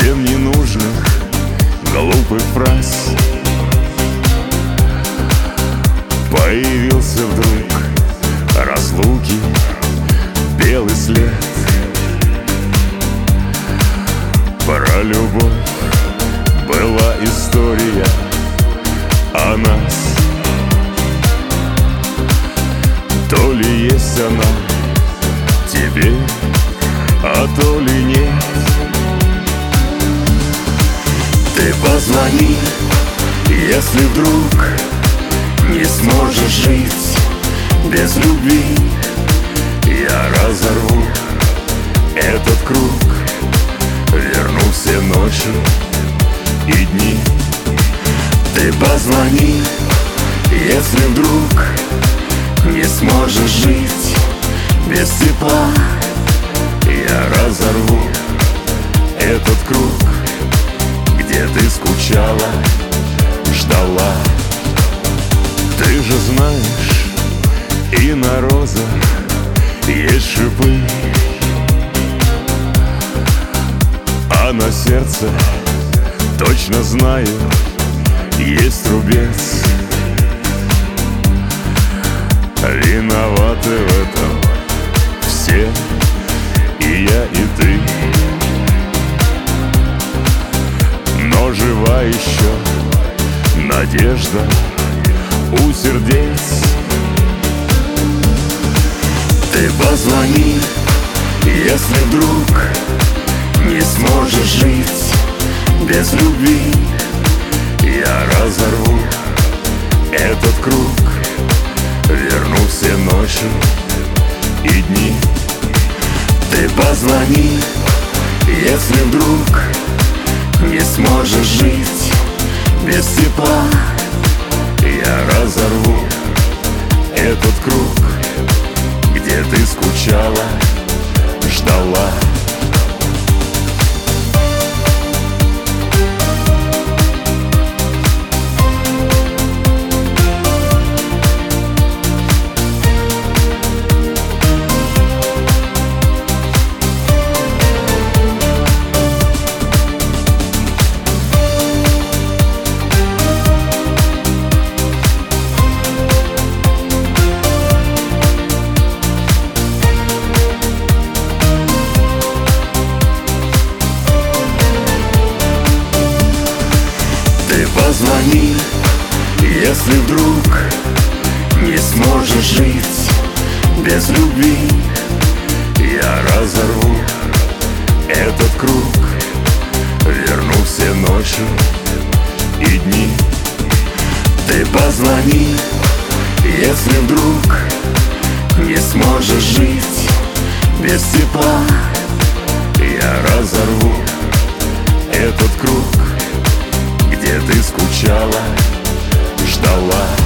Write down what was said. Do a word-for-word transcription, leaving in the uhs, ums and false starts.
совсем ненужных глупых фраз появился вдруг разлуки белый след. Про любовь была история о нас. То ли есть она тебе, а то ли нет. Ты позвони, если вдруг не сможешь жить без любви. Я разорву этот круг, верну все ночи и дни. Ты позвони, если вдруг не сможешь жить без тепла. Я разорву этот круг, где ты скучала, ждала. Ты же знаешь, и на розах есть шипы, а на сердце, точно знаю, есть рубец. Виноваты в этом все, и я, и ты. Но жива еще надежда у сердец. Ты позвони, если вдруг не сможешь жить без любви. Я разорву этот круг, верну все ночи и дни. Ты позвони, если вдруг не сможешь жить без тепла. Я разорву этот круг, где ты скучала, ждала. Ты позвони, если вдруг не сможешь жить без любви. Я разорву этот круг, верну все ночи и дни. Ты позвони, если вдруг не сможешь жить без тепла. Я разорву этот круг, где ты скучала, ждала.